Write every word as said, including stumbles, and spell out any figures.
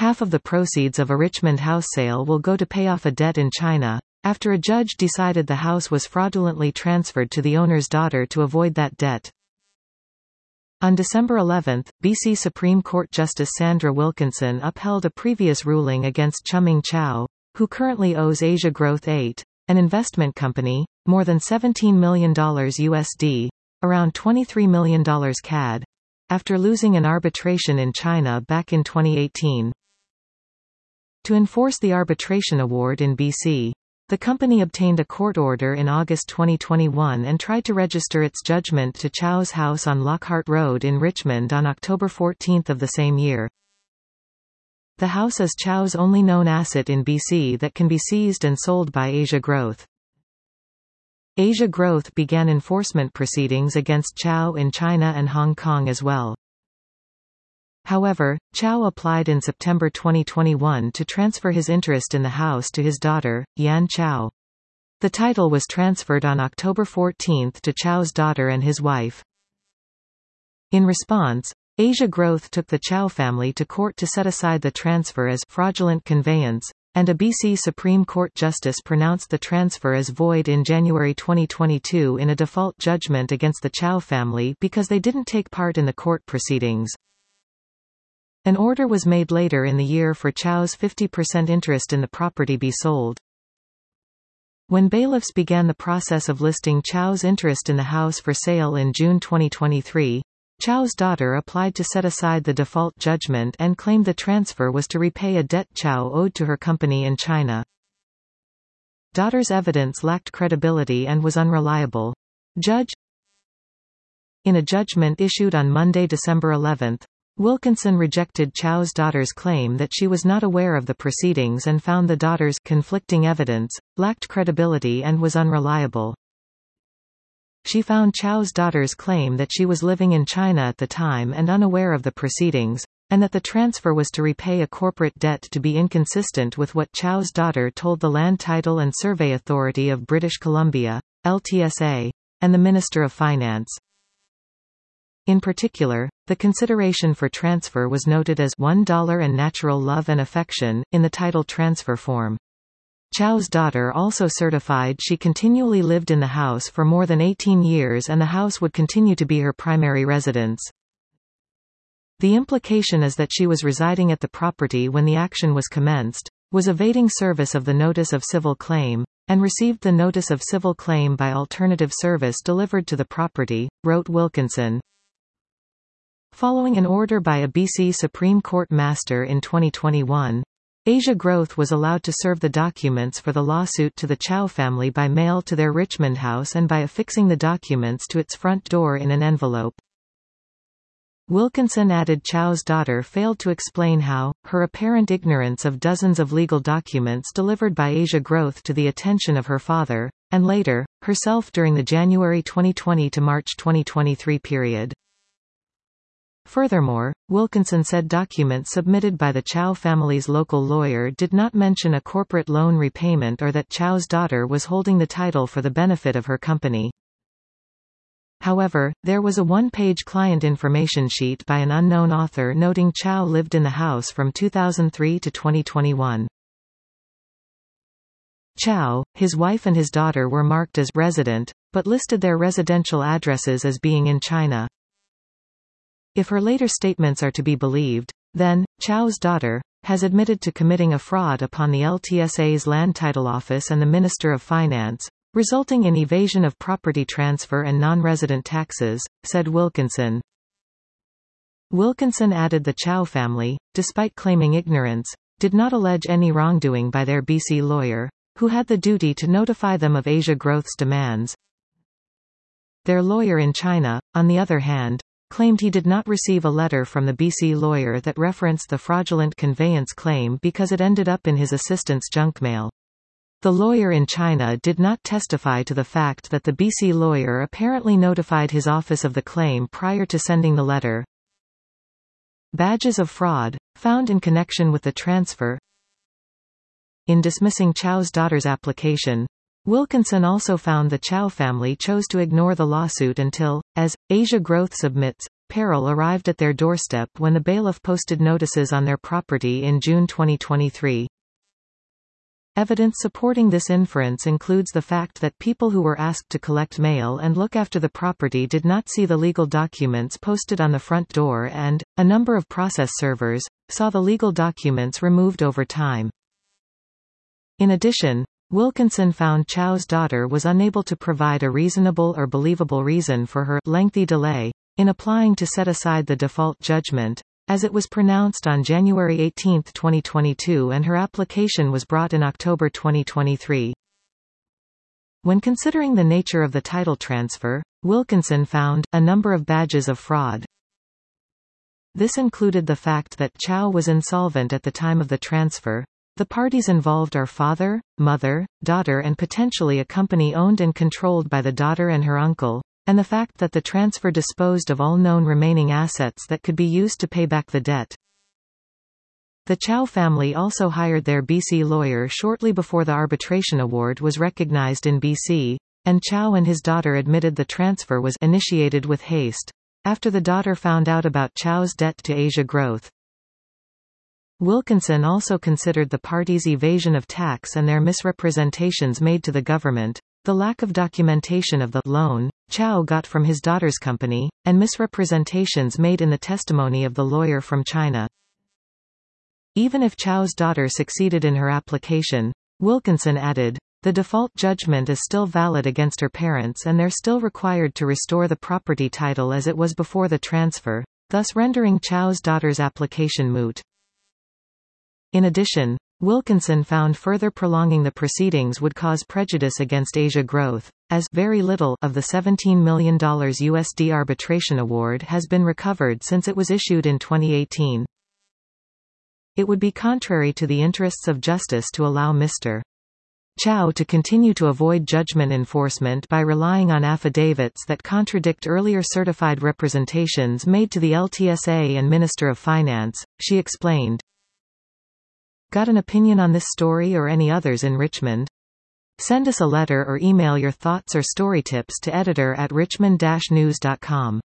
Half of the proceeds of a Richmond house sale will go to pay off a debt in China, after a judge decided the house was fraudulently transferred to the owner's daughter to avoid that debt. On December eleventh, B C Supreme Court Justice Sandra Wilkinson upheld a previous ruling against Chuming Chow, who currently owes Asia Growth eight, an investment company, more than seventeen million dollars U S D, around twenty-three million dollars C A D, after losing an arbitration in China back in twenty eighteen. To enforce the arbitration award in B C, the company obtained a court order in August twenty twenty-one and tried to register its judgment to Chow's house on Lockhart Road in Richmond on October fourteenth of the same year. The house is Chow's only known asset in B C that can be seized and sold by Asia Growth. Asia Growth began enforcement proceedings against Chow in China and Hong Kong as well. However, Chow applied in September twenty twenty-one to transfer his interest in the house to his daughter, Yan Chow. The title was transferred on October fourteenth to Chow's daughter and his wife. In response, Asia Growth took the Chow family to court to set aside the transfer as fraudulent conveyance, and a B C Supreme Court justice pronounced the transfer as void in January twenty twenty-two in a default judgment against the Chow family because they didn't take part in the court proceedings. An order was made later in the year for Chow's fifty percent interest in the property be sold. When bailiffs began the process of listing Chow's interest in the house for sale in June twenty twenty-three, Chow's daughter applied to set aside the default judgment and claimed the transfer was to repay a debt Chow owed to her company in China. Daughter's evidence lacked credibility and was unreliable. Judge In a judgment issued on Monday, December eleventh, Wilkinson rejected Chow's daughter's claim that she was not aware of the proceedings and found the daughter's conflicting evidence lacked credibility and was unreliable. She found Chow's daughter's claim that she was living in China at the time and unaware of the proceedings, and that the transfer was to repay a corporate debt to be inconsistent with what Chow's daughter told the Land Title and Survey Authority of British Columbia, L T S A, and the Minister of Finance. In particular, the consideration for transfer was noted as one dollar and natural love and affection in the title transfer form. Chow's daughter also certified she continually lived in the house for more than eighteen years and the house would continue to be her primary residence. The implication is that she was residing at the property when the action was commenced, was evading service of the Notice of Civil Claim, and received the Notice of Civil Claim by alternative service delivered to the property, wrote Wilkinson. Following an order by a B C Supreme Court master in twenty twenty-one, Asia Growth was allowed to serve the documents for the lawsuit to the Chow family by mail to their Richmond house and by affixing the documents to its front door in an envelope. Wilkinson added Chow's daughter failed to explain how, her apparent ignorance of dozens of legal documents delivered by Asia Growth to the attention of her father, and later, herself during the January twenty twenty to March twenty twenty-three period. Furthermore, Wilkinson said documents submitted by the Chow family's local lawyer did not mention a corporate loan repayment or that Chow's daughter was holding the title for the benefit of her company. However, there was a one-page client information sheet by an unknown author noting Chow lived in the house from two thousand three to twenty twenty-one. Chow, his wife and his daughter were marked as resident, but listed their residential addresses as being in China. If her later statements are to be believed, then, Chow's daughter has admitted to committing a fraud upon the L T S A's Land Title Office and the Minister of Finance, resulting in evasion of property transfer and non-resident taxes, said Wilkinson. Wilkinson added the Chow family, despite claiming ignorance, did not allege any wrongdoing by their B C lawyer, who had the duty to notify them of Asia Growth's demands. Their lawyer in China, on the other hand, claimed he did not receive a letter from the B C lawyer that referenced the fraudulent conveyance claim because it ended up in his assistant's junk mail. The lawyer in China did not testify to the fact that the B C lawyer apparently notified his office of the claim prior to sending the letter. Badges of fraud, found in connection with the transfer. In dismissing Chow's daughter's application, Wilkinson also found the Chow family chose to ignore the lawsuit until, as Asia Growth submits, peril arrived at their doorstep when the bailiff posted notices on their property in June twenty twenty-three. Evidence supporting this inference includes the fact that people who were asked to collect mail and look after the property did not see the legal documents posted on the front door and, a number of process servers, saw the legal documents removed over time. In addition, Wilkinson found Chow's daughter was unable to provide a reasonable or believable reason for her lengthy delay in applying to set aside the default judgment, as it was pronounced on January eighteenth twenty twenty-two and her application was brought in October twenty twenty-three. When considering the nature of the title transfer, Wilkinson found a number of badges of fraud. This included the fact that Chow was insolvent at the time of the transfer. The parties involved are father, mother, daughter and potentially a company owned and controlled by the daughter and her uncle, and the fact that the transfer disposed of all known remaining assets that could be used to pay back the debt. The Chow family also hired their B C lawyer shortly before the arbitration award was recognized in B C, and Chow and his daughter admitted the transfer was initiated with haste, after the daughter found out about Chow's debt to Asia Growth. Wilkinson also considered the parties' evasion of tax and their misrepresentations made to the government, the lack of documentation of the loan Chow got from his daughter's company, and misrepresentations made in the testimony of the lawyer from China. Even if Chow's daughter succeeded in her application, Wilkinson added, the default judgment is still valid against her parents and they're still required to restore the property title as it was before the transfer, thus rendering Chow's daughter's application moot. In addition, Wilkinson found further prolonging the proceedings would cause prejudice against Asia Growth, as very little of the seventeen million dollars U S D arbitration award has been recovered since it was issued in twenty eighteen. It would be contrary to the interests of justice to allow Mister Chow to continue to avoid judgment enforcement by relying on affidavits that contradict earlier certified representations made to the L T S A and Minister of Finance, she explained. Got an opinion on this story or any others in Richmond? Send us a letter or email your thoughts or story tips to editor at richmond dash news dot com.